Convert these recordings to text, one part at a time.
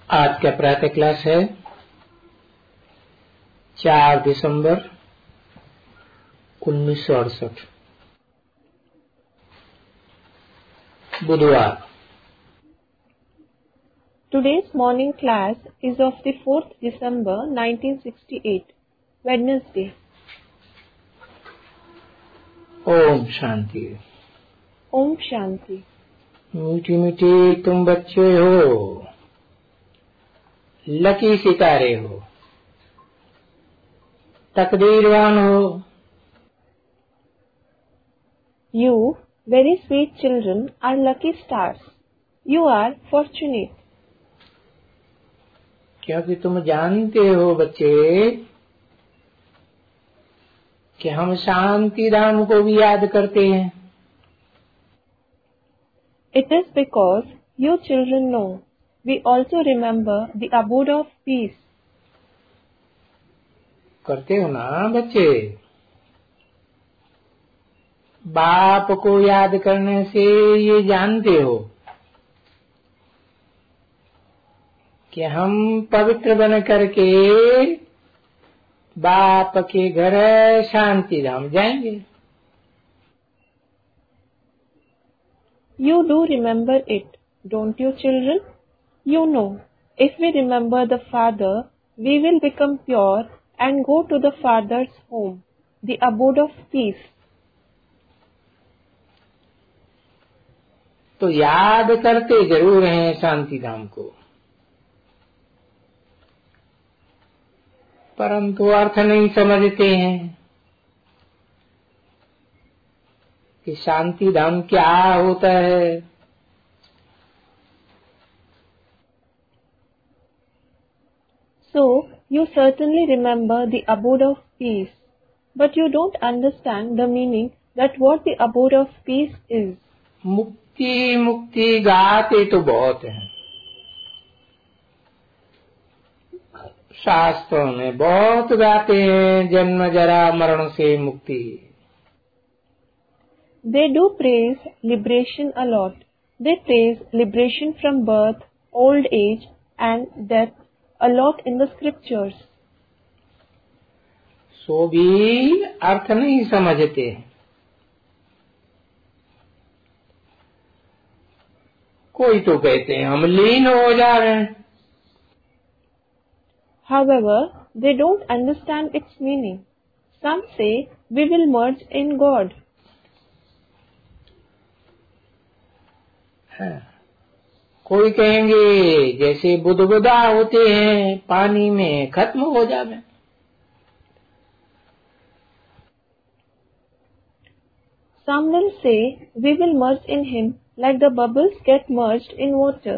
आज का प्रातः क्लास है 4 दिसंबर 1968 बुधवार। Today's morning class is of the 4th December 1968, Wednesday. Om Shanti. Om Shanti. मीठी मीठी तुम बच्चे हो, लकी सितारे हो, तकदीरवान हो। You, very sweet children, are lucky stars. You are fortunate. क्योंकि तुम जानते हो बच्चे कि हम शांति धाम को भी याद करते हैं। It is because you children know we also remember the abode of peace. करते हो ना बच्चे? बाप को याद करने से ये जानते हो कि हम पवित्र बन करके बाप के घर शांति धाम जाएंगे। You do remember it, don't you children? You know, if we remember the Father, we will become pure and go to the Father's home, the abode of peace. तो याद करते जरूर हैं शांति धाम को, परंतु अर्थ नहीं समझते हैं कि शांति धाम क्या होता है। So, you certainly remember the abode of peace, but you don't understand the meaning that what the abode of peace is. मुक्ति मुक्ति गाते तो बहुत हैं, शास्त्रों में बहुत गाते हैं जन्म जरा मरण से मुक्ति। They do praise liberation a lot. They praise liberation from birth, old age and death a lot in the scriptures. सो भी अर्थ नहीं समझते। कोई तो कहते हैं हम लीन हो जा रहे हैं। However, they don't understand its meaning. Some say we will merge in God. कोई कहेंगे जैसे बुदबुदा होते हैं पानी में खत्म हो जावे। Some will say we will merge in Him like the bubbles get merged in water.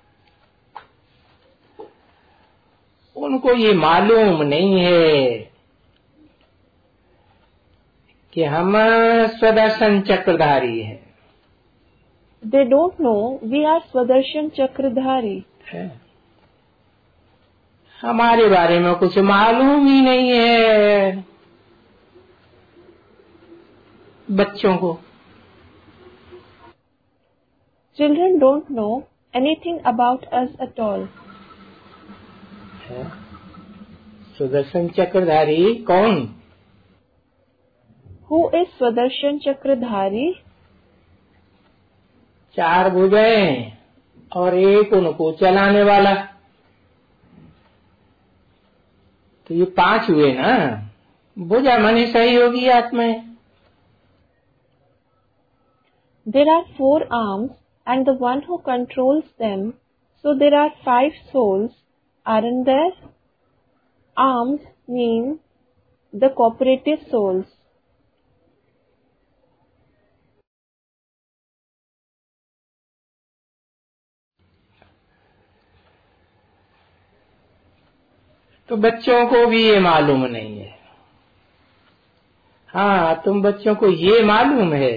उनको ये मालूम नहीं है कि हम स्वदर्शन चक्रधारी हैं। They don't know we are Swadershan Chakradhari. हमारे बारे में कुछ मालूम ही नहीं है बच्चों को। Children don't know anything about us at all. Sudarshan चक्रधारी कौन? Who is Swadershan Chakradhari? 4 भुजाएं और एक उनको चलाने वाला, तो ये 5 हुए ना। भुजा माने सहयोगी आत्माएं। There are 4 arms and the one who controls them, so there are 5 souls, aren't there? Arms mean the cooperative souls. तो बच्चों को भी ये मालूम नहीं है। हाँ, तुम बच्चों को ये मालूम है,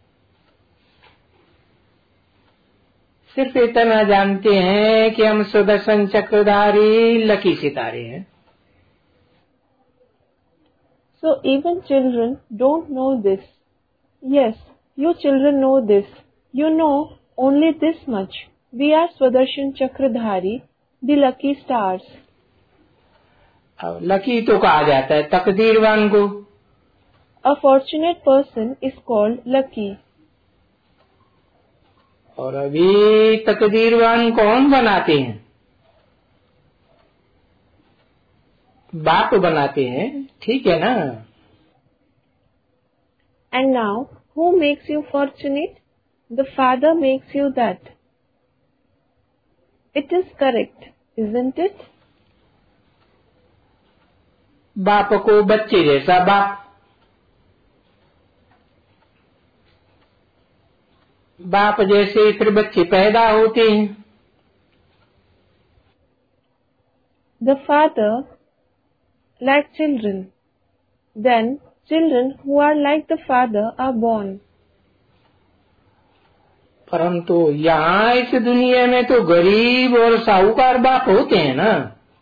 सिर्फ इतना जानते हैं कि हम सुदर्शन चक्रधारी लकी सितारे हैं। So even children don't know this. Yes, you children know this. You know only this much. We are Swadershan Chakradhari, the lucky stars. अब लकी तो कहा जाता है तकदीरवान को। A fortunate person is called lucky. और अभी तकदीरवान कौन बनाते हैं? बाप बनाते हैं, ठीक है ना? And now, who makes you fortunate? The Father makes you that. It is correct, isn't it? बाप को बच्चे जैसा बाप, बाप जैसे फिर बच्चे पैदा होते हैं। The Father like children. Then children who are like the Father are born. परंतु यहाँ इस दुनिया में तो गरीब और साहूकार बाप होते हैं ना।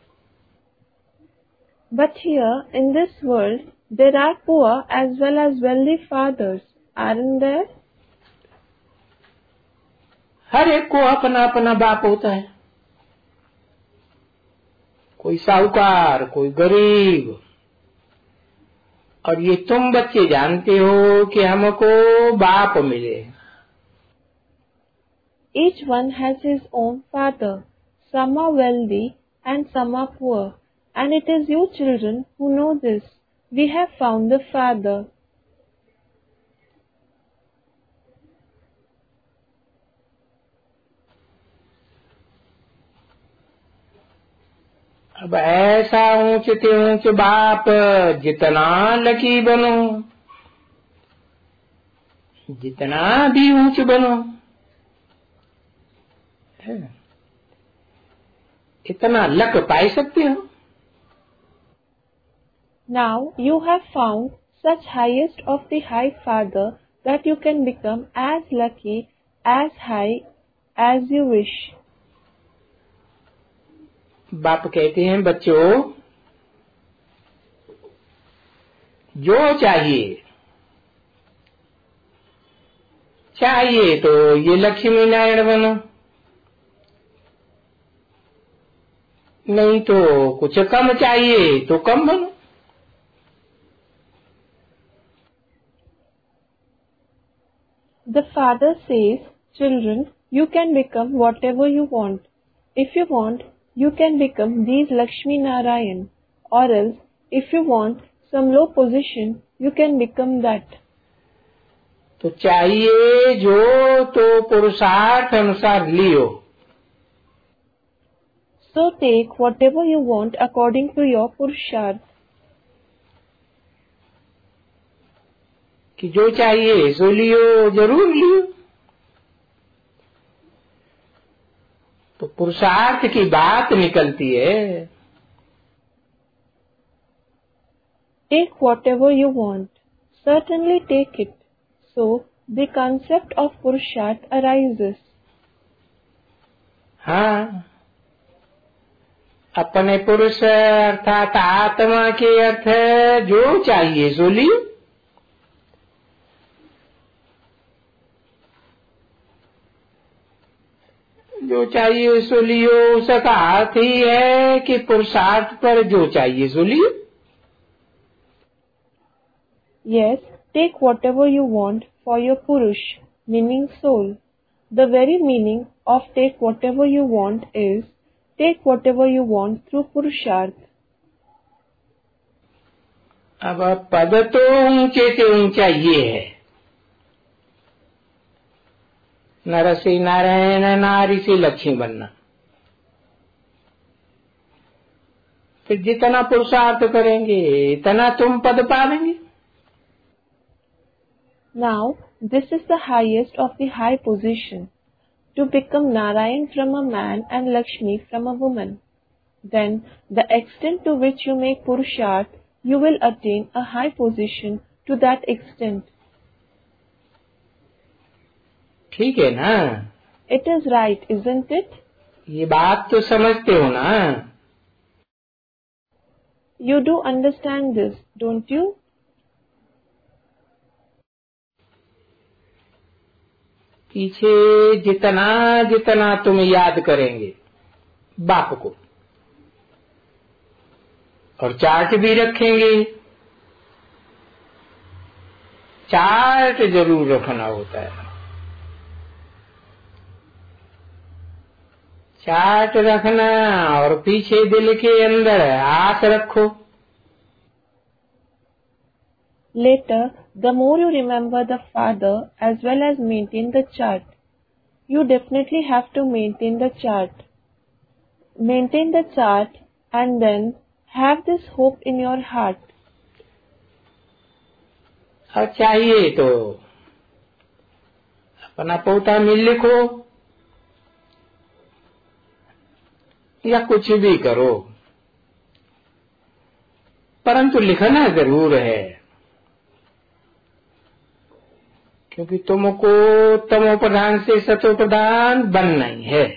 But here in this world there are poor as well as wealthy fathers, aren't there? हर एक को अपना अपना बाप होता है, कोई साहूकार कोई गरीब। और ये तुम बच्चे जानते हो कि हमको बाप मिले। Each one has his own father. Some are wealthy and some are poor. And it is you children who know this. We have found the Father. अब ऐसा ऊंचते ऊंच बाप जितना लकी बनो, जितना भी ऊंच बनो, इतना लक पाई सकते हो। Now you have found such highest of the high Father that you can become as lucky, as high as you wish. बाप कहते हैं बच्चों, जो चाहिए चाहिए तो ये लक्ष्मी नारायण बनो, नहीं तो कुछ कम चाहिए तो कम बनो। The Father says, children, you can become whatever you want. If you want, you can become these Lakshmi Narayan. Or else, if you want some low position, you can become that. तो चाहिए जो तो पुरुषार्थ अनुसार लियो। So take whatever you want according to your Purusharth. कि जो चाहिए सो लियो, जरूर लियो। तो पुरुषार्थ की बात निकलती है। Take whatever you want. Certainly take it. So the concept of Purusharth arises. हाँ, अपने पुरुष अर्थात आत्मा के अर्थ है जो चाहिए सो लियो। जो चाहिए सो लियो, उसका अर्थ ही है कि पुरुषार्थ पर जो चाहिए सो लियो। Yes, take whatever you want for your Purush, meaning soul. The very meaning of take whatever you want is take whatever you want through Purusharth. अब पद तो ऊंचे से ऊंचा ये है, नर से नारायण, नारी से लक्ष्मी बनना। फिर जितना पुरुषार्थ करेंगे इतना तुम पद पालेंगे। Now, this is the highest of the high position, to become Narayan from a man and Lakshmi from a woman. Then, the extent to which you make Purusharth, you will attain a high position to that extent. ठीक है ना? It is right, isn't it? ये बात तो समझते हो ना? You do understand this, don't you? पीछे जितना जितना तुम याद करेंगे बाप को, और चार्ट भी रखेंगे। चार्ट जरूर रखना होता है। चार्ट रखना और पीछे दिल के अंदर आस रखो। Later, the more you remember the Father as well as maintain the chart, you definitely have to maintain the chart. Maintain the chart and then have this hope in your heart. और चाहिए तो अपना पोता में लिखो या कुछ भी करो, परंतु लिखना जरूर है, क्योंकि तुमको तमो प्रधान से सतो प्रधान बनना ही है।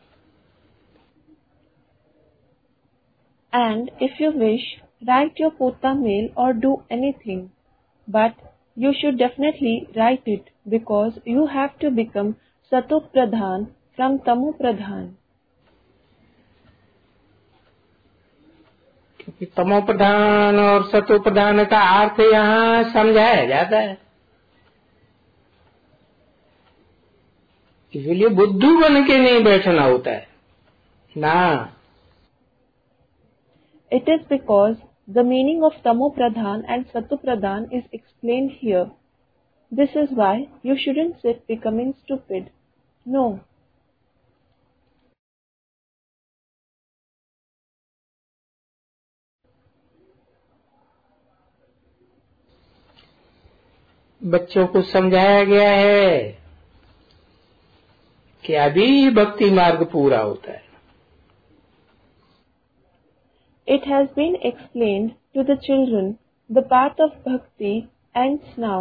And if you wish, write your pota mail or do anything, but you should definitely write it because you have to become Sato Pradhan from Tamo Pradhan. क्योंकि तमो प्रधान और सतो प्रधान का अर्थ यहाँ समझाया जाता है, इसलिए बुद्धू बन के नहीं बैठना होता है ना। It is because the meaning of Tamo Pradhan and Sato Pradhan is explained here. This is why you shouldn't sit becoming stupid. No. बच्चों को समझाया गया है कि अभी भक्ति मार्ग पूरा होता है। It has been explained to the children the path of bhakti ends now.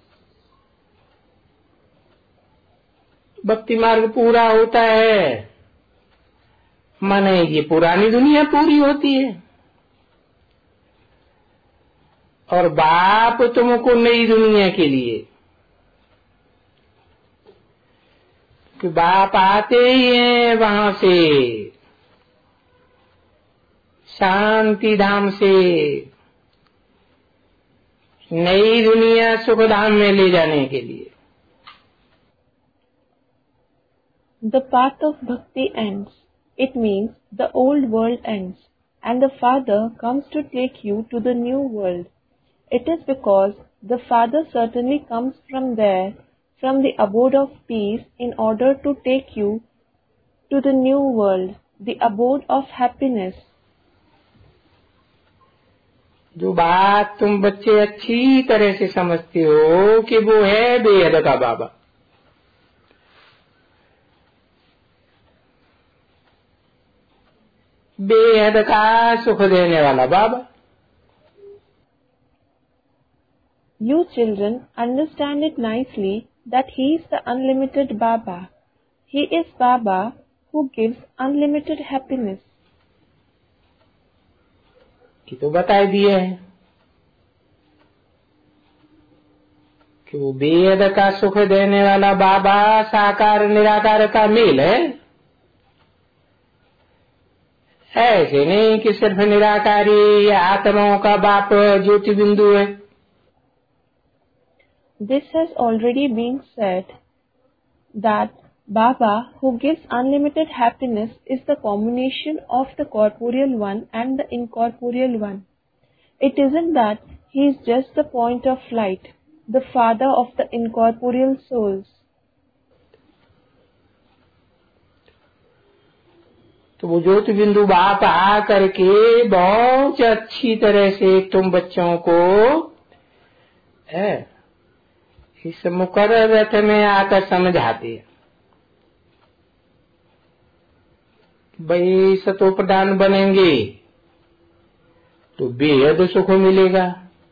भक्ति मार्ग पूरा होता है माने ये पुरानी दुनिया पूरी होती है, और बाप तुमको नई दुनिया के लिए, कि बाप आते ही हैं वहां से शांति धाम से नई दुनिया सुख धाम में ले जाने के लिए। The path of bhakti ends. It means the old world ends and the Father comes to take you to the new world. It is because the Father certainly comes from there, from the abode of peace, in order to take you to the new world, the abode of happiness. जो बात तुम बच्चे अच्छी तरह से समझते हो कि वो है बेहद का बाबा। बेहद का सुख देने वाला बाबा। You children understand it nicely that he is the unlimited Baba. He is Baba who gives unlimited happiness. ये तो बता दिया है कि वो बेहद का सुख देने वाला बाबा साकार निराकार का मेल है। ऐसे नहीं कि सिर्फ निराकारी आत्माओं का बाप ज्योति बिंदु है। This has already been said that Baba who gives unlimited happiness is the combination of the corporeal one and the incorporeal one. It isn't that he is just the point of light, the father of the incorporeal souls. तो वो ज्योति बिंदु बाप आ करके बहुत अच्छी तरह से तुम बच्चों को इस मुकर्रर रथ में आकर समझाते हैं। भाई सतो प्रधान बनेंगे तो बेहद सुख मिलेगा।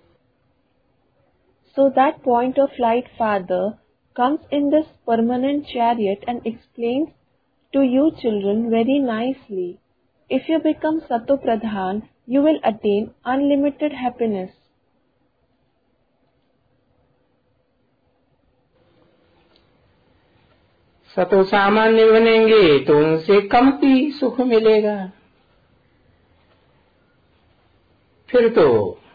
So that point of light father comes in this permanent chariot and explains to you children very nicely. If you become Sato Pradhan, you will attain unlimited happiness. सतो सामान्य बनेंगे तो उनसे कमती सुख मिलेगा। फिर तो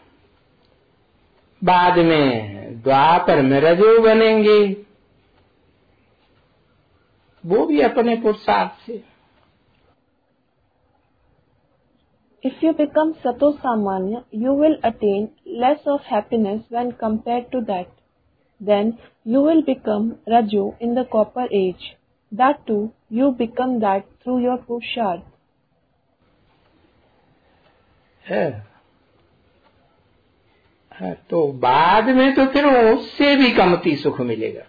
बाद में द्वापर में रजो बनेंगे, वो भी अपने पुरुषार्थ से। If you become Sato Samanya, you will attain less of happiness when compared to that. Then you will become Rajo in the copper age. That too, you become that through your Purusharth. तो बाद में तो फिर उससे भी कमती सुख मिलेगा।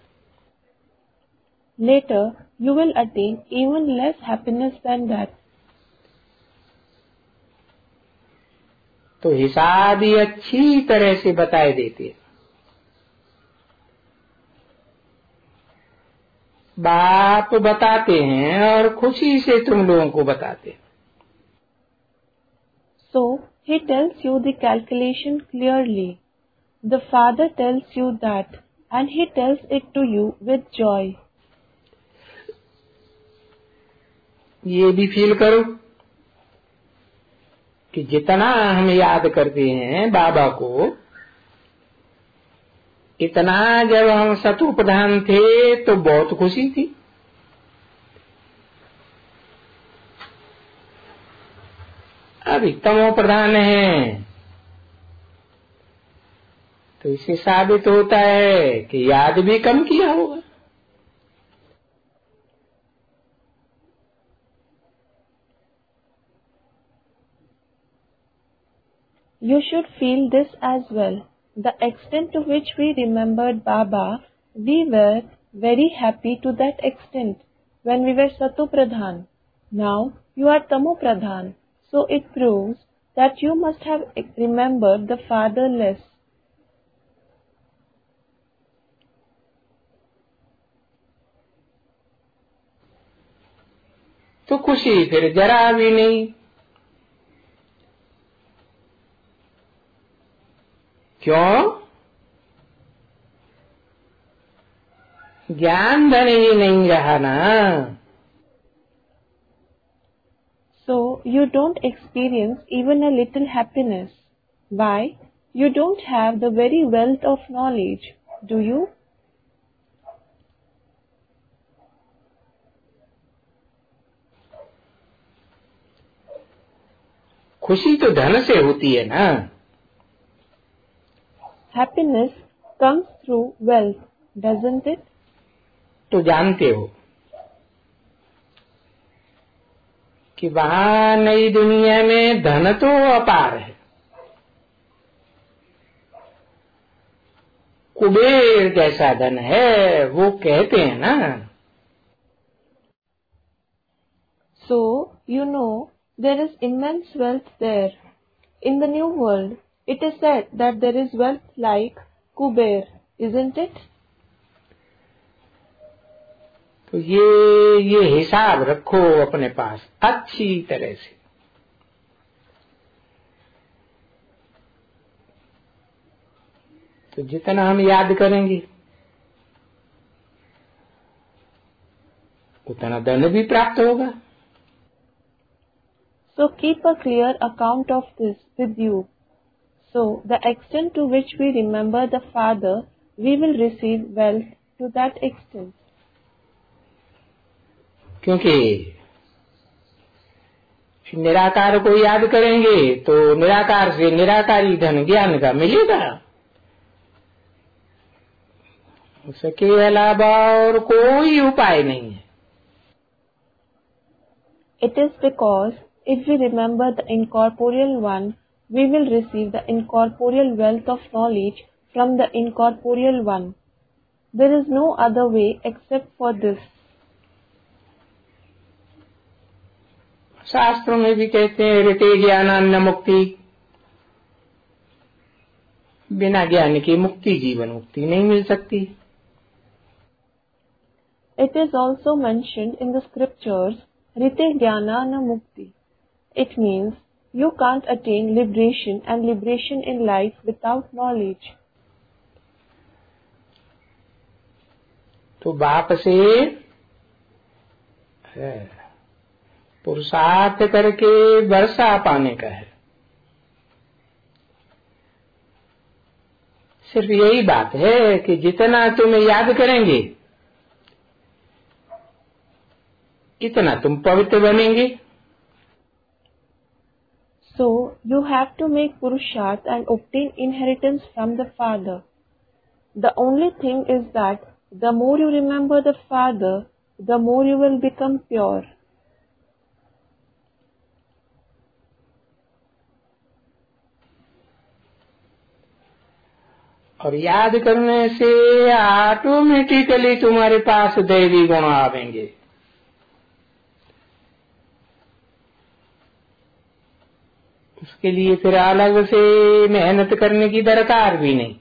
Later, you will attain even less happiness than that. तो हिसाब ही अच्छी तरह से बताए देते हैं। बाप बताते हैं और खुशी से तुम लोगों को बताते हैं। So, he tells you the calculation clearly. The father tells you that, and he tells it to you with joy. ये भी फील करो कि जितना हम याद करते हैं बाबा को, इतना जब हम सतु प्रधान थे तो बहुत खुशी थी। अभी तमो प्रधान है तो इससे साबित होता है कि याद भी कम किया होगा। You should feel this as well. The extent to which we remembered Baba, we were very happy to that extent when we were Satu Pradhan. Now you are Tamu Pradhan, so it proves that you must have remembered the Father less. तो खुशी फिर जरा भी नहीं। क्यों? ज्ञान धन ही नहीं रहा ना। So you don't experience even a little happiness. Why? You don't have the very wealth of knowledge, do you? खुशी तो धन से होती है ना। Happiness comes through wealth, doesn't it? तो जानते हो कि वहां नई दुनिया में धन तो अपार है। कुबेर जैसा धन है, वो कहते हैं ना। So, you know, there is immense wealth there. In the new world, it is said that there is wealth like Kuber, isn't it? तो ये हिसाब रखो अपने पास अच्छी तरह से। तो जितना हम याद करेंगे उतना धन भी प्राप्त होगा। So keep a clear account of this with you. So the extent to which we remember the Father, we will receive wealth to that extent. क्योंकि निराकार को याद करेंगे तो निराकार से निराकारी धन ज्ञान का मिलेगा। उसके अलावा और कोई उपाय नहीं है। It is because if we remember the incorporeal one, we will receive the incorporeal wealth of knowledge from the incorporeal one. There is no other way except for this. शास्त्रों में भी कहते हैं ऋते ज्ञानान्न मुक्ति, बिना ज्ञान की मुक्ति जीवन मुक्ति नहीं मिल सकती। It is also mentioned in the scriptures, Rite Jnana na Mukti. It means you can't attain liberation and liberation in life without knowledge. तो बाप से है, पुरुषार्थ करके वर्षा पाने का है। सिर्फ यही बात है कि जितना तुम याद करेंगे इतना तुम पवित्र बनेंगे। So, you have to make Purusharth and obtain inheritance from the Father. The only thing is that the more you remember the Father, the more you will become pure. और याद करने से ऑटोमेटिकली तुम्हारे पास दैवी गुण आवेंगे। उसके लिए फिर अलग से मेहनत करने की दरकार भी नहीं।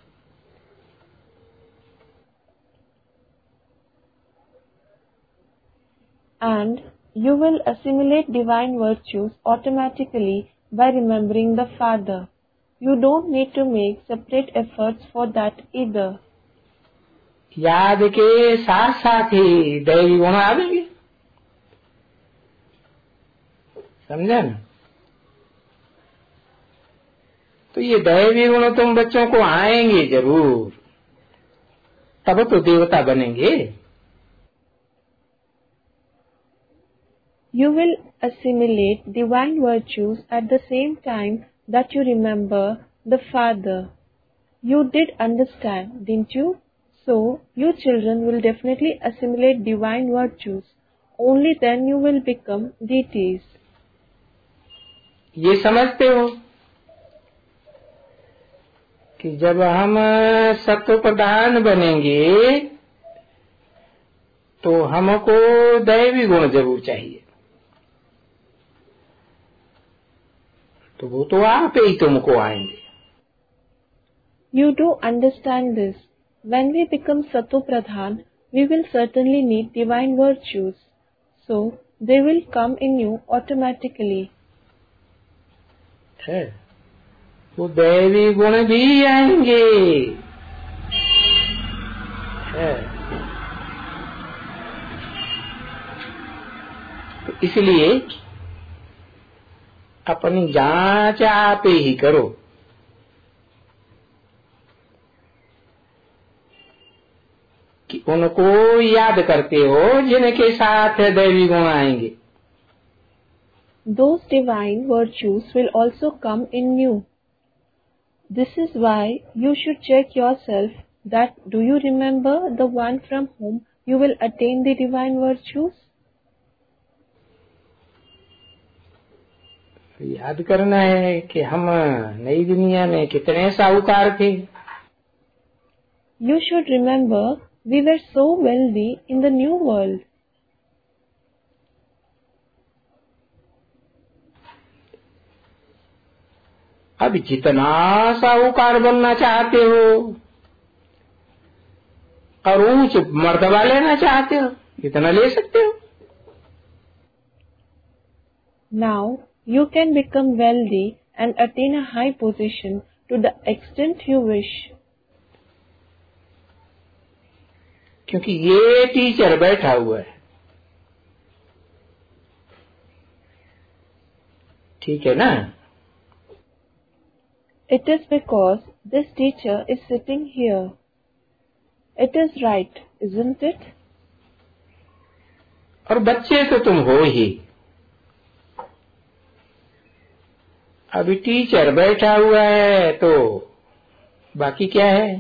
And you will assimilate divine virtues automatically by remembering the Father. You don't need to make separate efforts for that either. याद के साथ साथ ही दैवी गुण आवेंगे, समझे ना? तो ये दैवी गुण तुम बच्चों को आएंगे जरूर, तब तो देवता बनेंगे। You will assimilate divine virtues at the same time that you remember the Father. You did understand, didn't you? So, you children will definitely assimilate divine virtues. Only then you will become deities. ये समझते हो कि जब हम सत्व प्रधान बनेंगे तो हमको दैवी गुण जरूर चाहिए, तो वो तो आप ही तुमको आएंगे। You do understand this. When we become Sattva Pradhan, we will certainly need divine virtues. So, they will come in you automatically. है, वो दैवी गुण भी आएंगे। है, तो इसलिए अपनी जांच आप ही करो कि उनको याद करते हो जिनके साथ दैवी गुण आएंगे। Those divine virtues will also come in you. This is why you should check yourself that do you remember the one from whom you will attain the divine virtues? याद करना है कि हम नई दुनिया में कितने साहूकार थे। You should remember we were so wealthy in the new world. अब जितना साहूकार बनना चाहते हो और ऊंच मर्तबा लेना चाहते हो इतना ले सकते हो। Now you can become wealthy and attain a high position to the extent you wish. क्योंकि ये टीचर बैठा हुआ है, ठीक है ना? It is because this teacher is sitting here. It is right, isn't it? और बच्चे तो तुम हो ही। अभी टीचर बैठा हुआ है तो बाकी क्या है?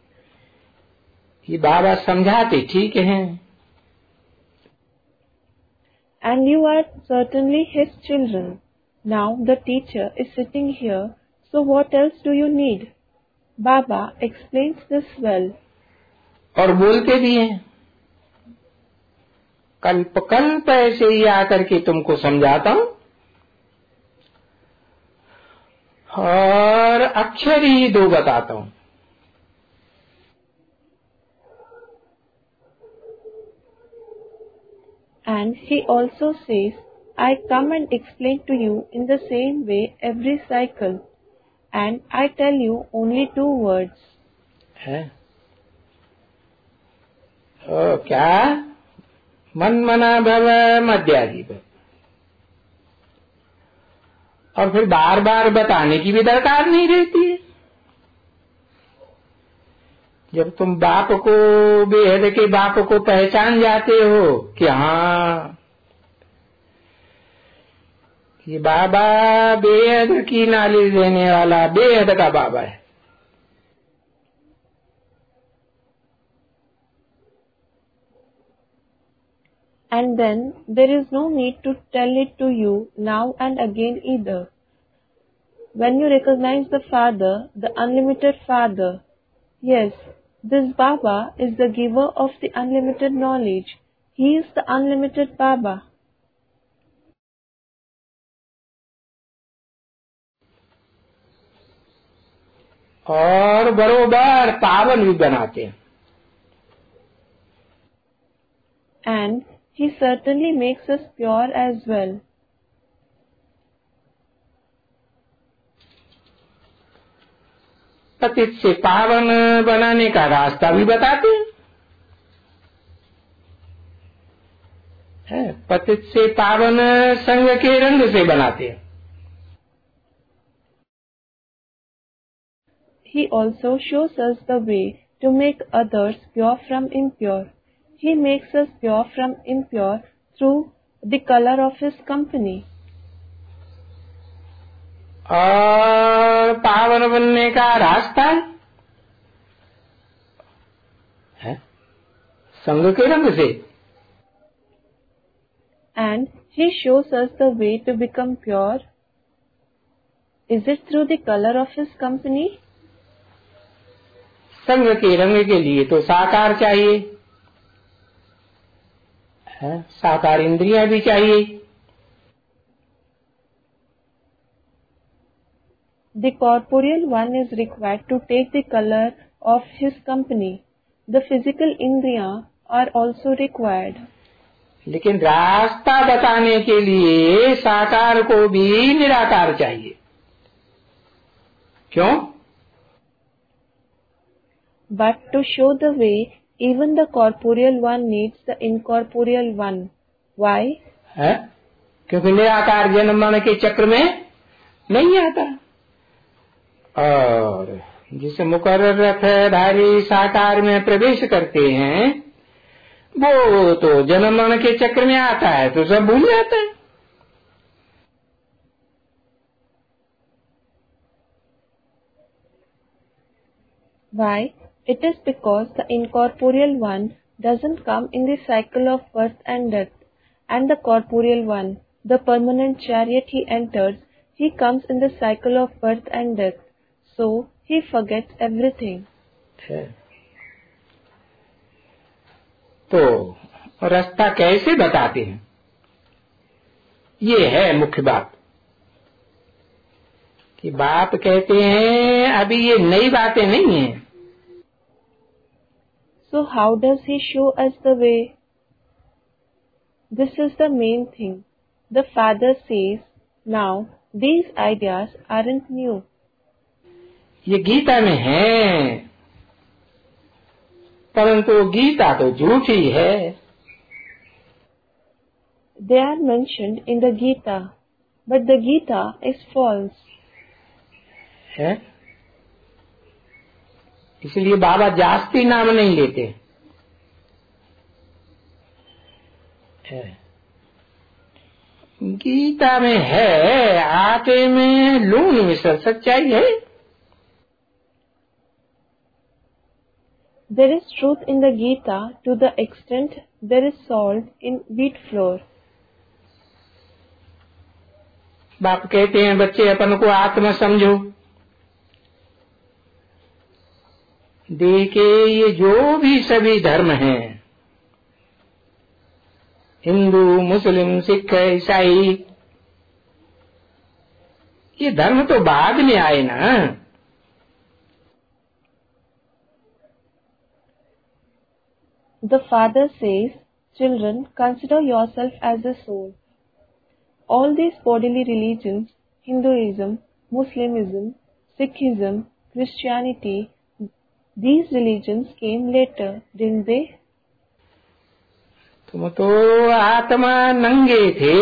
ये बाबा समझाते ठीक है। And you are certainly his children. Now the teacher is sitting here, so what else do you need? Baba explains this well. और बोलते भी हैं, कल्प कल्प ऐसे ही आकर के तुमको समझाता हूं और अक्षर ही दो बताता हूं। And he also says, I come and explain to you in the same way every cycle, and I tell you only 2 words. है? क्या मन मना भव मध्याधिप। और फिर बार बार बताने की भी दरकार नहीं रहती है। जब तुम बाप को, बेहद के बाप को पहचान जाते हो कि हाँ ये बाबा बेहद की नॉलेज देने वाला बेहद का बाबा है, And then there is no need to tell it to you now and again either. When you recognize the Father, the unlimited Father, yes, this Baba is the giver of the unlimited knowledge. He is the unlimited Baba. और बरोबर पावन भी बनाते हैं। And He certainly makes us pure as well. पतित से पावन बनाने का रास्ता भी बताते हैं। पतित से पावन संग के रंग से बनाते हैं। He also shows us the way to make others pure from impure. He makes us pure from impure through the color of His company. और पावन बनने का रास्ता है संग के रंग से। And He shows us the way to become pure. Is it through the color of His company? संग के रंग के लिए तो साकार चाहिए, साकार इंद्रियां भी चाहिए। The corporeal one is required to take the color of His company. The physical indriya are also required. लेकिन रास्ता बताने के लिए साकार को भी निराकार चाहिए। क्यों? But to show the way, even the corporeal one needs the incorporeal one. Why? है? क्योंकि निराकार जन्म मरण के चक्र में नहीं आता। और जिस मुकर्रर रथधारी साकार में प्रवेश करते हैं वो तो जन्म मरण के चक्र में आता है तो सब भूल जाता है। Why? It is because the incorporeal one doesn't come in the cycle of birth and death, and the corporeal one, the permanent chariot he enters, he comes in the cycle of birth and death, so he forgets everything. तो रास्ता कैसे बताते हैं, ये है मुख्य बात। कि बाप कहते हैं अभी ये नई बातें नहीं है। So how does he show us the way? This is the main thing. The Father says, now these ideas aren't new. ये गीता में है, परंतु गीता तो झूठी है। They are mentioned in the Gita, but the Gita is false. है? इसलिए बाबा जास्ती नाम नहीं लेते। है? गीता में है, आटे में लून मिसल सच्चाई है। There is truth in the Gita to the extent there is salt in wheat flour. बाप कहते हैं बच्चे अपन को आत्मा समझो। देखे ये जो भी सभी धर्म हैं, हिंदू मुस्लिम सिख ईसाई, ये धर्म तो बाद में आए ना। The Father says, children, consider yourself as a soul. All these bodily religions, Hinduism, Muslimism, Sikhism, Christianity, these religions came later, didn't they? तुम तो आत्मा नंगे थे,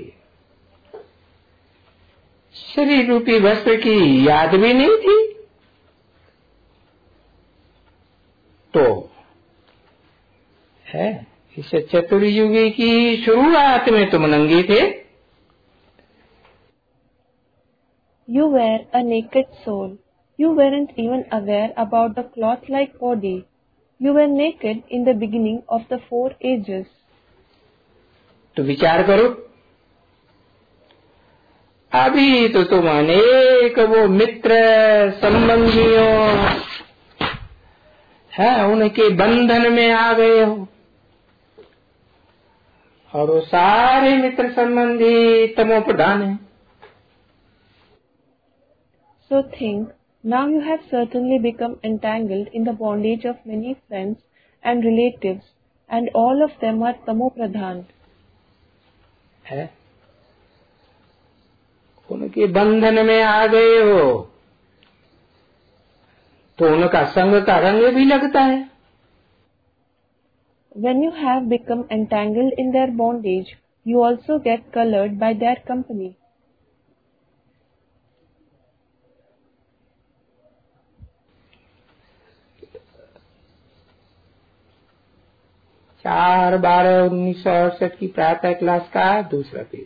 शरीर रूपी वस्त्र की याद भी नहीं थी। तो है इस चतुर्युगी की शुरुआत में तुम नंगे थे। You were a naked soul. You weren't even aware about the cloth-like body. You were naked in the beginning of the 4 ages. तो विचार करो, अभी तो तुम अनेक वो मित्र संबंधियों है उनके बंधन में आ गए हो, और वो सारे मित्र संबंधी तमो प्रधान है। So think, now you have certainly become entangled in the bondage of many friends and relatives, and all of them are tamo pradhan. है उनके बंधन में आ गए हो तो उनका संग का रंग भी लगता है। When you have become entangled in their bondage, you also get colored by their company. चार 12/1968 की प्रातः क्लास का दूसरा पेज।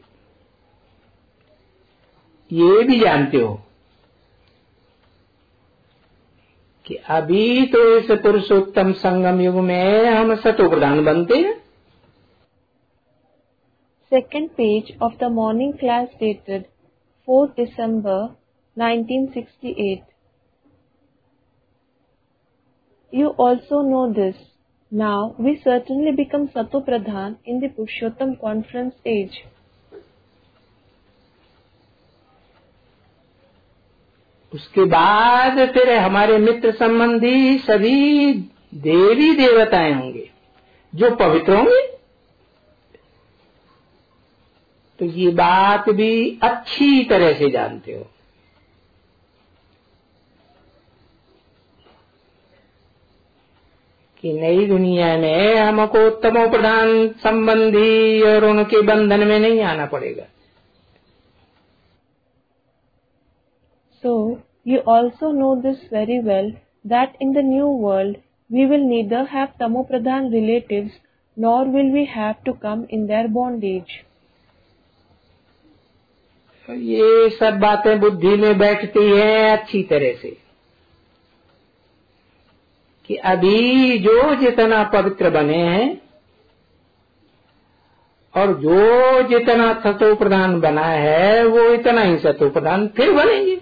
ये भी जानते हो कि अभी तो इस पुरुषोत्तम संगम युग में हम सतो प्रधान बनते हैं। Second page of the morning class dated 4 December 1968. You also know this. Now we certainly become Sato Pradhan in the Purushottam conference age. उसके बाद फिर हमारे मित्र संबंधी सभी देवी देवताएं होंगे जो पवित्र होंगे। तो ये बात भी अच्छी तरह से जानते हो कि नई दुनिया में हमको तमो प्रधान संबंधी और उनके बंधन में नहीं आना पड़ेगा। So, you also know this very well, that in the new world, we will neither have Tamopradhan relatives, nor will we have to come in their bondage. ये सब बातें बुद्धि में बैठती हैं अच्छी तरह से कि अभी जो जितना पवित्र बने हैं और जो जितना सतो प्रधान बना है वो इतना ही सतो प्रधान फिर बनेंगे।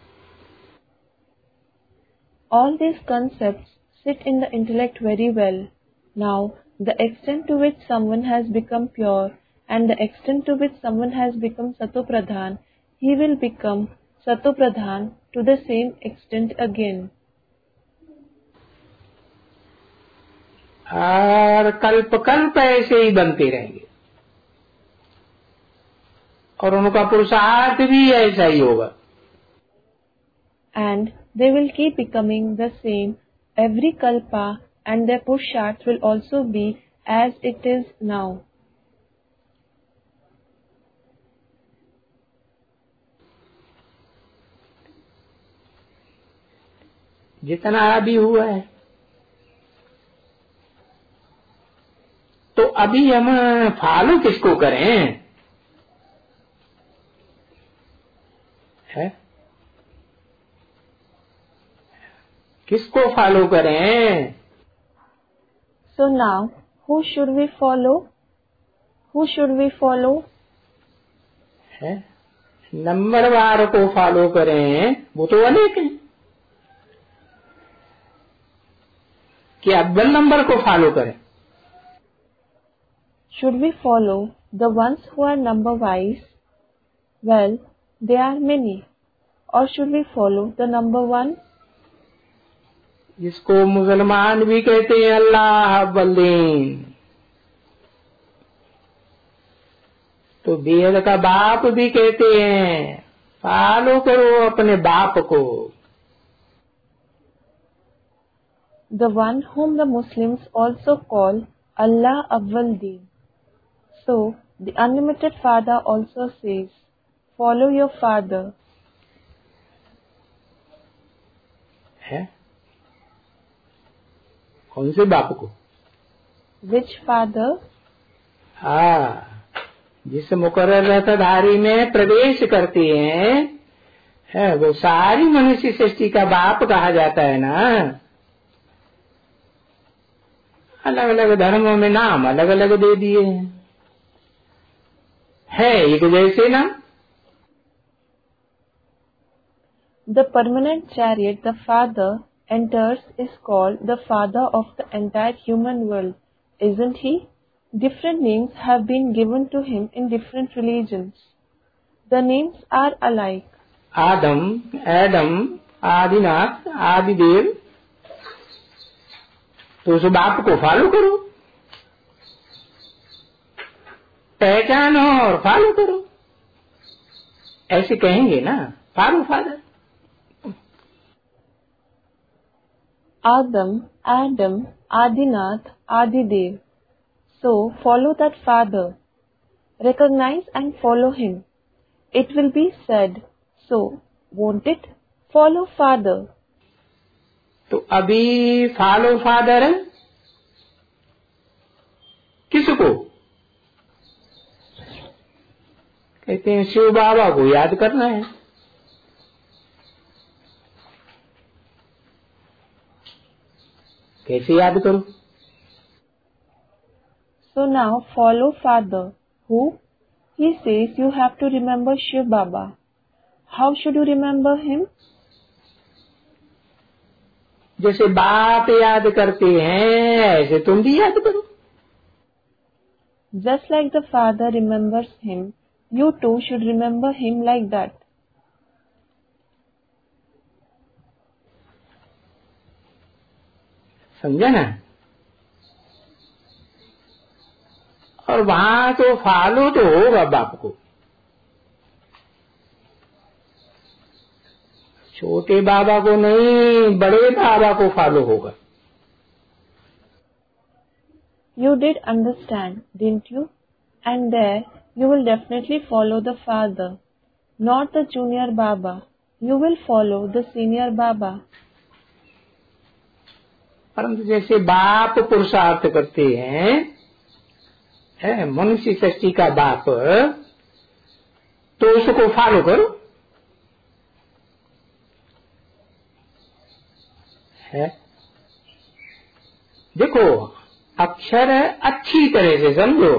All these concepts sit in the intellect very well. Now, the extent to which someone has become pure and the extent to which someone has become Satopradhan, he will become Satopradhan to the same extent again. और कल्प कल्प ऐसे ही बनते रहेंगे और उनका पुरुषार्थ भी ऐसा ही होगा। And they will keep becoming the same every kalpa, and their purushart will also be as it is now. जितना अभी हुआ है तो अभी हम फॉलो किसको करें है? किसको फॉलो करें? So now, who should we follow? Who should we follow? है नंबरवार को फॉलो करें वो तो अनेक हैं कि अव्वल नंबर को फॉलो करें। Should we follow the ones who are number wise? Well, they are many. Or should we follow the number one? जिसको मुसलमान भी कहते हैं अल्लाह अव्वल-दीन, तो वेद का बाप भी कहते हैं फॉलो करो अपने बाप को। The one whom the Muslims also call Allah Awwal Deen. So, the unlimited Father also says, follow your father. है कौन से बाप को? Which father? हाँ, जिस मुकर्रर रथधारी में प्रवेश करते हैं है वो सारी मनुष्य सृष्टि का बाप कहा जाता है ना। अलग अलग धर्मों में नाम अलग अलग दे दिए हैं, है एक जैसे नाम। The permanent chariot the Father enters is called the Father of the entire human world, isn't he? Different names have been given to him in different religions. The names are alike. आदम, Adam, Adinath, Adidev. तो उस बाप को follow करो, पहचानो और follow करो, ऐसे कहेंगे ना, follow father. Adam, Adinath, Adidev. So follow that Father. Recognize and follow him. It will be said, so won't it? Follow Father. तो अभी फॉलो फादर किसको कहते हैं? शिव बाबा को याद करना है। कैसे याद करो? So now follow Father. Who? He says you have to remember Shiv Baba. How should you remember him? जैसे बाप याद करते हैं ऐसे तुम भी याद करो। Just like the Father remembers him, you too should remember him like that. समझा ना? और वहां तो फॉलो तो होगा बाप को। छोटे बाबा को नहीं, बड़े बाबा को फॉलो होगा। You did understand, didn't you? And there you will definitely follow the Father, not the junior Baba. You will follow the senior Baba. परंतु जैसे बाप पुरुषार्थ करते हैं, है मनुष्य सृष्टि का बाप, तो उसको फॉलो करो। है देखो, अक्षर अच्छी तरह से समझो,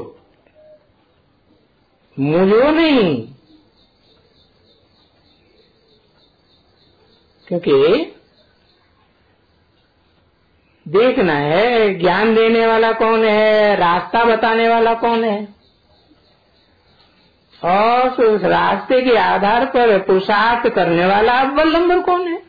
मुझो नहीं, क्योंकि देखना है ज्ञान देने वाला कौन है, रास्ता बताने वाला कौन है, और उस रास्ते के आधार पर पुरुषार्थ करने वाला अव्वल नंबर कौन है।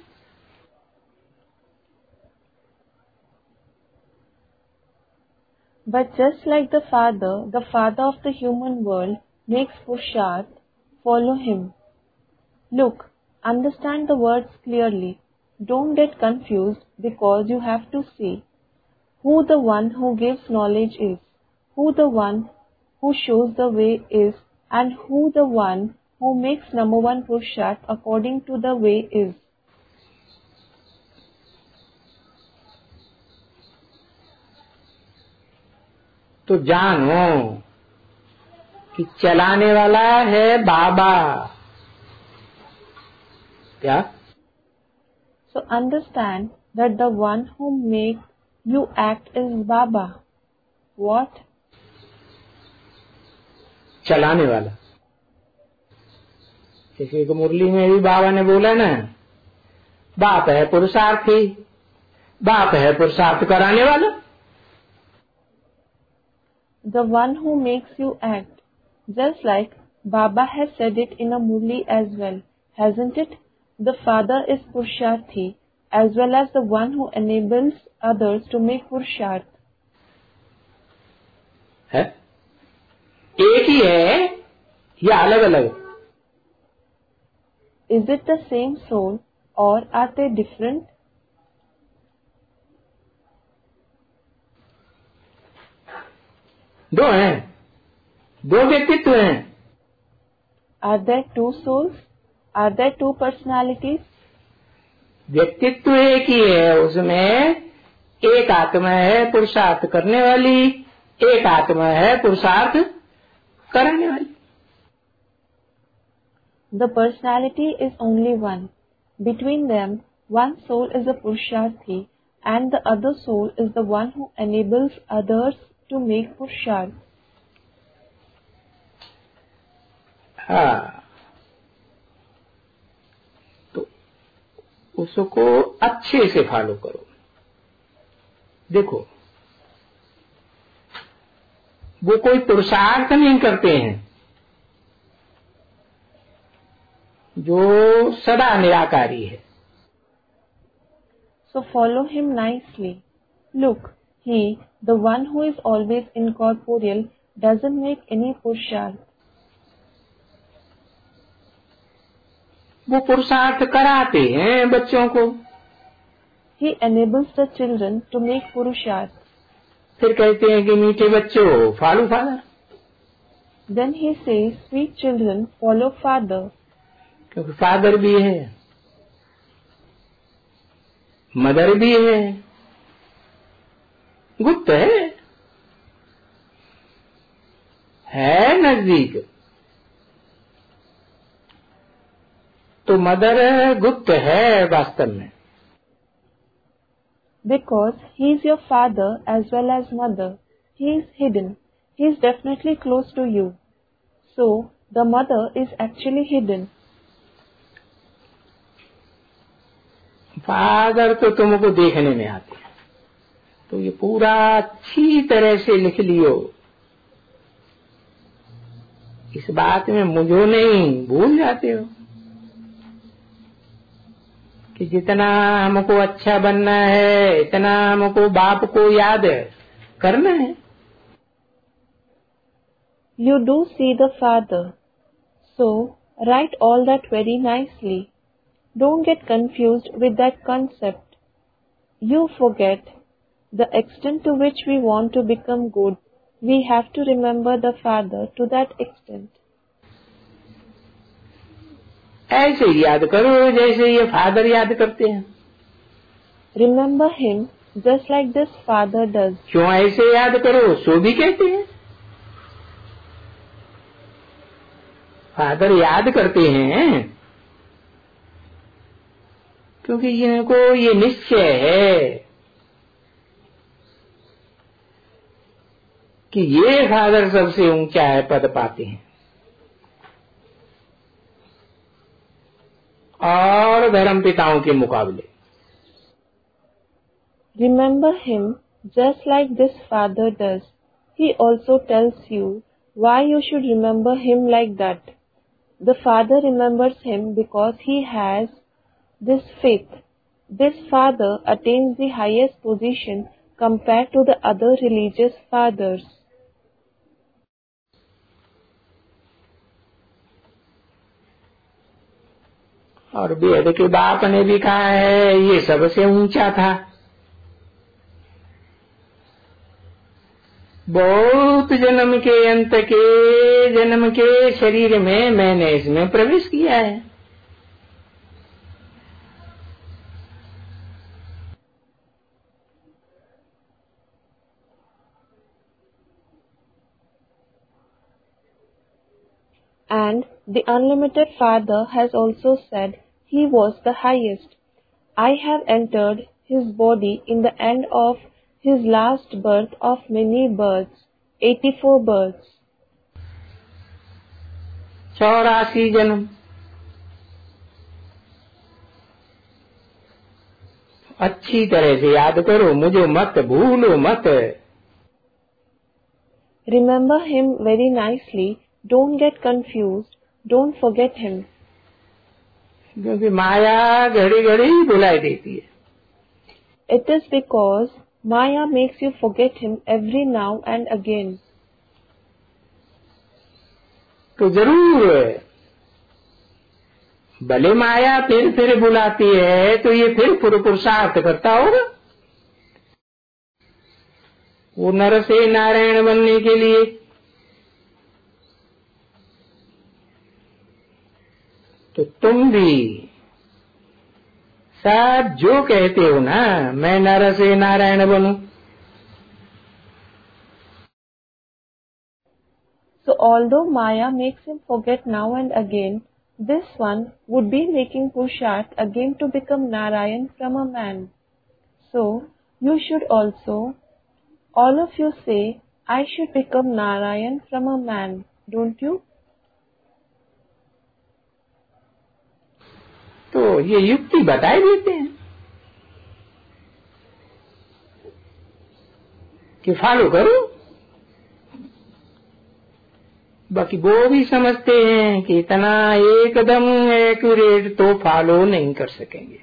But just like the Father of the human world makes Purusharth, follow him. Look, understand the words clearly. Don't get confused because you have to see who the one who gives knowledge is, who the one who shows the way is, and who the one who makes number one Purusharth according to the way is. तो जानो कि चलाने वाला है बाबा। क्या? So understand that the one who makes you act is Baba. What? चलाने वाला। जैसे कि मुरली में भी बाबा ने बोला ना, बाप है पुरुषार्थी, बाप है पुरुषार्थ कराने वाला। The one who makes you act, just like Baba has said it in a Murli as well, hasn't it? The Father is Purusharthi as well as the one who enables others to make Purusharth. है? एक ही है या अलग अलग? Is it the same soul or are they different? दो हैं, दो व्यक्तित्व हैं। Are there two souls? Are there two personalities? व्यक्तित्व एक ही है, उसमें एक आत्मा है पुरुषार्थ करने वाली, एक आत्मा है पुरुषार्थ करने वाली। The personality is only one. Between them, one soul is a Purusharthi and the other soul is the one who enables others to make Purusharth. हाँ, तो उसको अच्छे से फॉलो करो। देखो, वो कोई पुरुषार्थ नहीं करते हैं, जो सदा निराकारी है। So follow him nicely. Look, he, the one who is always incorporeal, doesn't make any Purusharth. वो पुरुषार्थ कराते हैं बच्चों को। He enables the children to make Purusharth. फिर कहते हैं कि मीठे बच्चों follow father. Then he says, sweet children, follow father. क्योंकि फादर भी है, मदर भी है, गुप्त है नजदीक। तो मदर गुप्त है वास्तव में। Because he is your father as well as mother. He is hidden. He is definitely close to you. So, the mother is actually hidden. Father तो तुमको देखने में आते हैं, तो ये पूरा अच्छी तरह से लिख लियो। इस बात में मुझे नहीं भूल जाते हो कि जितना हमको अच्छा बनना है, इतना हमको बाप को याद करना है। You do see the father. So, write all that very nicely. Don't get confused with that concept. You forget the extent to which we want to become good. We have to remember the father to that extent. ऐसे ही याद करो जैसे ये father याद करते हैं। Remember him just like this father does. क्यों ऐसे याद करो, सो भी कहते हैं। फादर याद करते हैं क्योंकि इनको ये निश्चय है कि ये फादर सबसे ऊंचा है, पद पाते हैं। और धर्म पिताओं के मुकाबले। Remember him just like this father does. He also tells you why you should remember him like that. The father remembers him because he has this faith. This father attains the highest position compared to the other religious fathers. और वेद के बाप ने भी कहा है ये सबसे ऊंचा था। बहुत जन्म के अंत के जन्म के शरीर में मैंने इसमें प्रवेश किया है। And the unlimited Father has also said he was the highest. I have entered his body in the end of his last birth of many births, 84 births. 84 जन्म। अच्छी तरह से याद करो, मुझे मत भूलो मत। Remember him very nicely. Don't get confused. Don't forget him. क्योंकि माया घड़ी घड़ी बुलाई देती है। It is because Maya makes you forget him every now and again. तो जरूर भले माया फिर बुलाती है तो ये फिर पुरुषार्थ करता होगा। वो नर से नारायण बनने के लिए। तो तुम भी सब जो कहते हो ना, मैं नर से Narayan बनूं, So although Maya makes him forget now and again, this one would be making Purusharth again to become Narayan from a man. So you should also, all of you say, I should become Narayan from a man, don't you? तो ये युक्ति बता ही देते हैं कि follow करो। बाकी वो भी समझते हैं कि इतना एकदम एक्यूरेट तो फॉलो नहीं कर सकेंगे।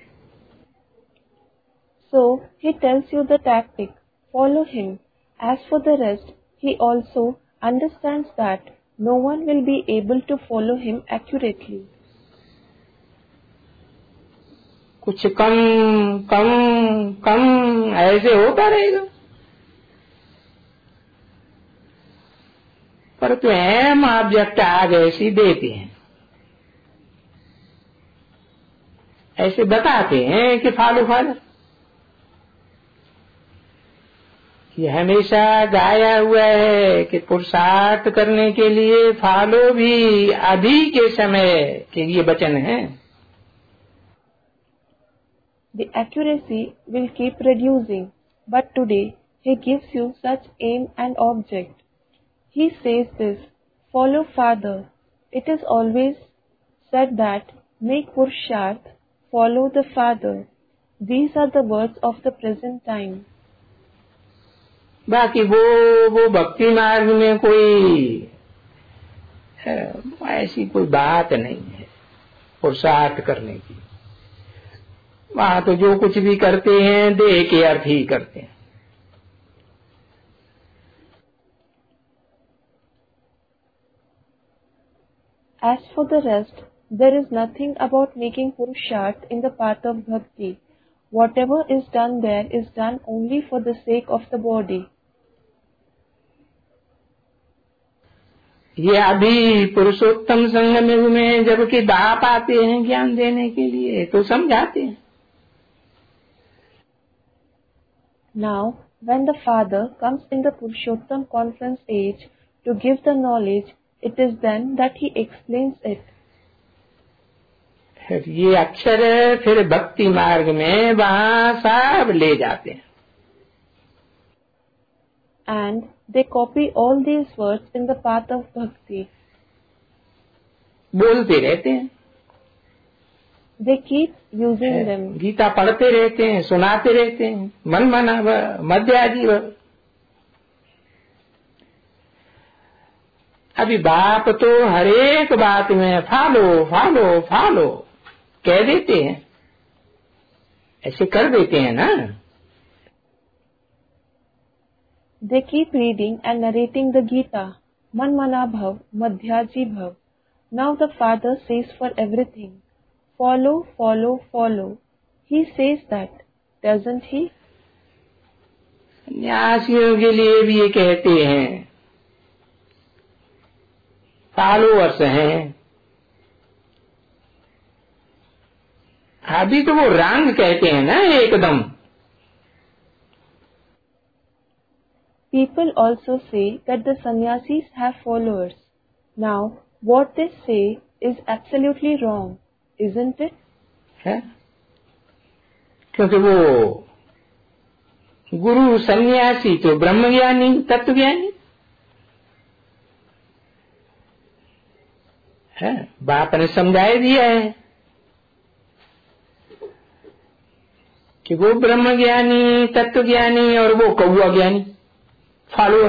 So he tells you the tactic, follow him. As for the rest, he also understands that no one will be able to follow him accurately. कुछ कम कम कम ऐसे होता रहेगा, पर तो एम ऑब्जेक्ट आग ऐसी देते हैं, ऐसे बताते हैं कि फॉलो फॉलो। ये हमेशा गाया हुआ है कि पुरुषार्थ करने के लिए फॉलो भी अभी के समय के ये वचन है। The accuracy will keep reducing, but today he gives you such aim and object. He says this, follow Father. It is always said that make Purusharth, follow the Father. These are the words of the present time. बाकी वो भक्ति मार्ग में कोई ऐसी कोई बात नहीं है पुरुषार्थ करने की। वहां तो जो कुछ भी करते हैं देह के अर्थ ही करते हैं। As for the rest, there is nothing about making Purusharth in the path of Bhakti. Whatever is done there is done only for the sake of the body. ये अभी पुरुषोत्तम संगम युग में जबकि बाप आते हैं ज्ञान देने के लिए तो समझाते हैं। Now, when the Father comes in the Purushottam conference age to give the knowledge, it is then that he explains it. फिर ये अक्षर फिर भक्ति मार्ग में वहां सब ले जाते हैं। And they copy all these words in the path of Bhakti. बोलते रहते हैं, They keep using them. Gita पढ़ते रहते हैं, सुनाते रहते हैं, मन मना मध्याजी। अभी बाप तो हर एक बात में फॉलो फॉलो फॉलो कह देते हैं, ऐसे कर देते हैं ना। They keep reading and narrating the Gita, Manmana Bhav, Madhyaji Bhav. Now the Father says for everything, follow, follow, follow. He says that, doesn't he? सन्यासियों के लिए भी ये कहते हैं, फॉलोअर्स हैं। अभी तो वो रंग कहते हैं ना एकदम। People also say that the sannyasis have followers. Now, what they say is absolutely wrong, isn't it? है? क्योंकि वो गुरु सन्यासी तो ब्रह्मज्ञानी तत्वज्ञानी है। बाप ने समझाए दिया है कि वो ब्रह्मज्ञानी तत्वज्ञानी और वो कौवा ज्ञानी follower.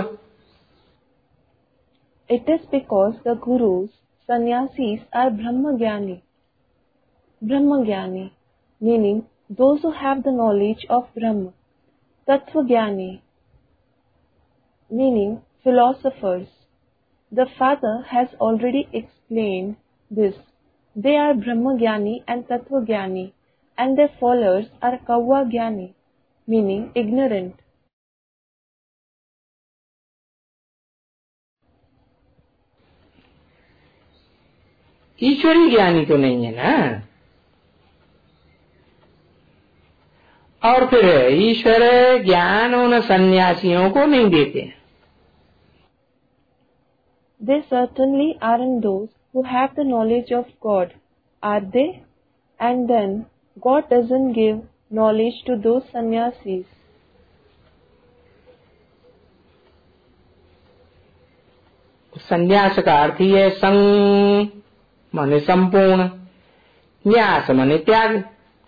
It is because the gurus, sannyasis are Brahmagyani. Brahmagyani, meaning those who have the knowledge of Brahma. Tattvagyani, meaning philosophers. The Father has already explained this. They are Brahmagyani and Tattvagyani, and their followers are Kavvagyani, meaning ignorant. ईश्वरी ज्ञानी तो नहीं है ना। और फिर ईश्वर ज्ञान उन सन्यासियों को नहीं देते। They certainly aren't those who have the knowledge of God, are they? And then God doesn't give knowledge to those sannyasis. संन्यास का अर्थ ही है संग माने संपूर्ण, न्यास माने त्याग।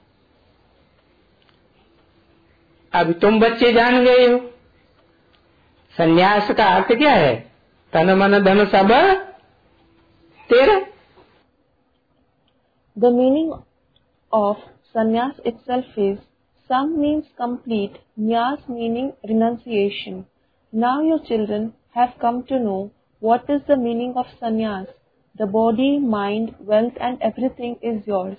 अभी तुम बच्चे जान गए हो संन्यास का अर्थ क्या है, तन मन धन सब तेरा। The meaning of sannyas itself is sam means complete, nyas meaning renunciation. Now your children have come to know what is the meaning of sannyas. The body, mind, wealth and everything is yours.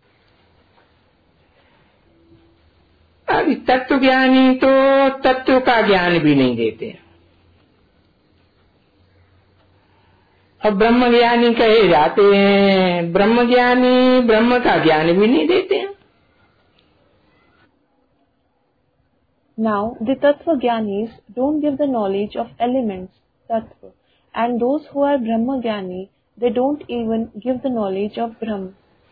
अभी तत्व ज्ञानी तो तत्व का ज्ञान भी नहीं देते, अब ब्रह्म ज्ञानी कहे जाते हैं, ब्रह्म ज्ञानी ब्रह्म का ज्ञान भी नहीं देते हैं। Now the tattva jnanis don't give the knowledge of elements, tattva, and those who are brahma jnani, they don't even give the knowledge of Brahm.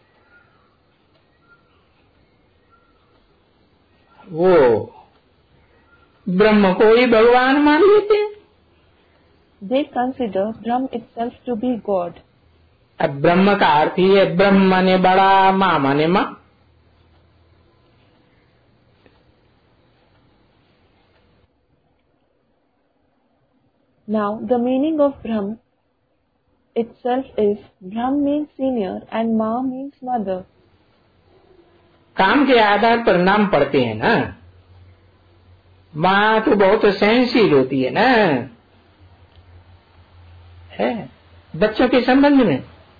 वो ब्रह्म को ही भगवान मान लेते हैं। They consider Brahm itself to be God. अब ब्रह्म का अर्थ ही है ब्रह्म माने बड़ा, माँ माने माँ। Now the meaning of Brahm itself is Brahm means senior and Ma means mother. काम के आधार पर नाम पड़ते हैं ना। माँ तो बहुत सहनशील होती है ना, है बच्चों के संबंध में।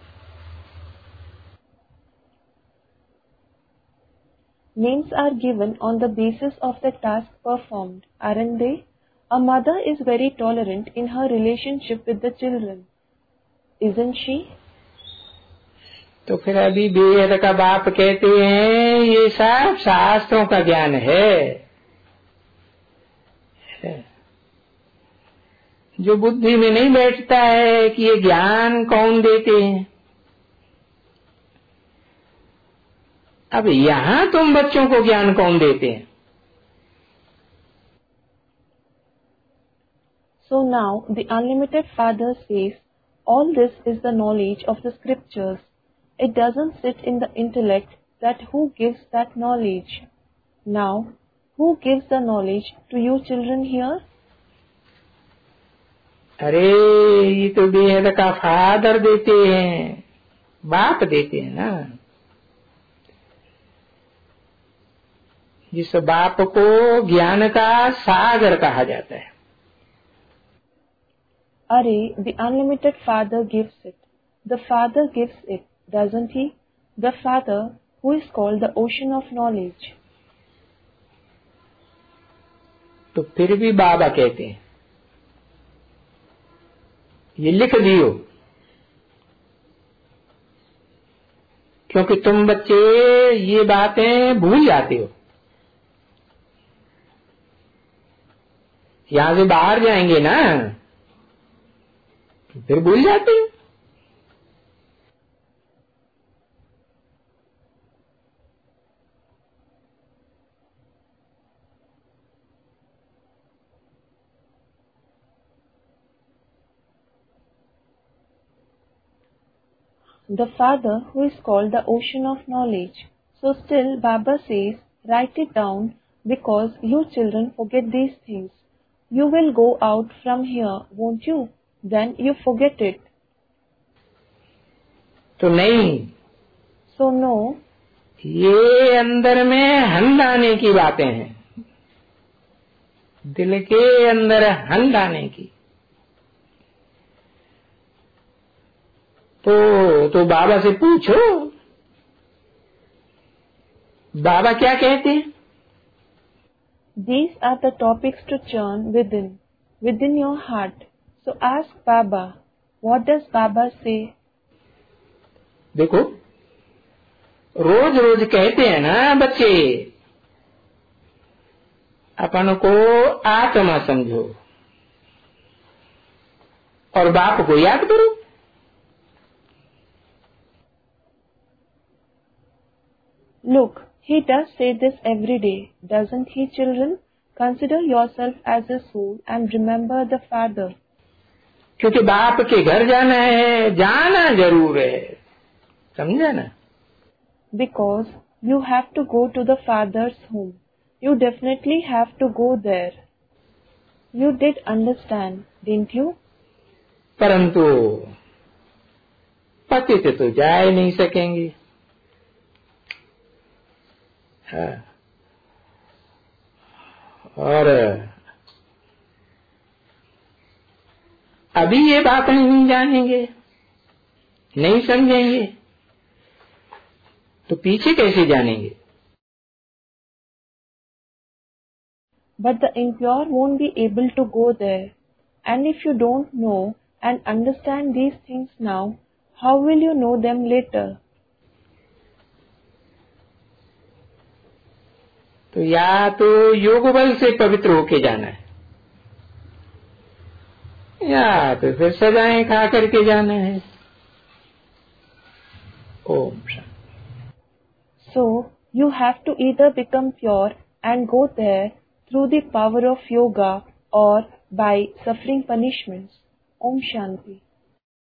Names are given on the basis of the task performed, aren't they? A mother is very tolerant in her relationship with the children, isn't she? तो फिर अभी वेद का बाप कहते हैं ये सब शास्त्रों का ज्ञान है, जो बुद्धि में नहीं बैठता है कि ये ज्ञान कौन देते हैं। अब यहाँ तुम बच्चों को ज्ञान कौन देते हैं। So now the unlimited Father says, all this is the knowledge of the scriptures. It doesn't sit in the intellect that who gives that knowledge. Now, who gives the knowledge to you children here? अरे ये तो वेद का father देते हैं, बाप देते हैं ना। जिस बाप को ज्ञान का सागर कहा जाता है। Are, the unlimited Father gives it. The Father gives it, doesn't he? The Father who is called the ocean of knowledge. तो फिर भी बाबा कहते हैं ये लिख दियो, क्योंकि तुम बच्चे ये बातें भूल जाते हो। यहां से बाहर जाएंगे ना फिर भूल जाते हैं। The Father who is called the ocean of knowledge. So still Baba says, write it down because you children forget these things. You will go out from here, won't you? Then you forget it. तो नहीं, So no, ये अंदर में हंडाने की बातें हैं, दिल के अंदर हंडाने की। तो बाबा से पूछो, बाबा क्या कहते हैं। these are the topics to churn within your heart. So ask Baba, what does Baba say? देखो, रोज रोज कहते हैं ना बच्चे, अपन को आत्मा समझो और बाप को याद करो। Look, he does say this every day, doesn't he, children? Consider yourself as a soul and remember the Father. क्योंकि बाप के घर जाना है, जाना जरूर है, समझा ना? Because you have to go to the Father's home. You definitely have to go there. You did understand, didn't you? परंतु पति से तो जा ही नहीं सकेंगे। हाँ। और अभी ये बात नहीं जानेंगे, नहीं समझेंगे, तो पीछे कैसे जानेंगे? But the impure won't be able to go there. And if you don't know and understand these things now, how will you know them later? तो या तो योग बल से पवित्र होके जाना है, या तो फिर सजाएं खा करके जाना है। Om Shanti. So, you have to either become pure and go there through the power of yoga or by suffering punishments. Om Shanti.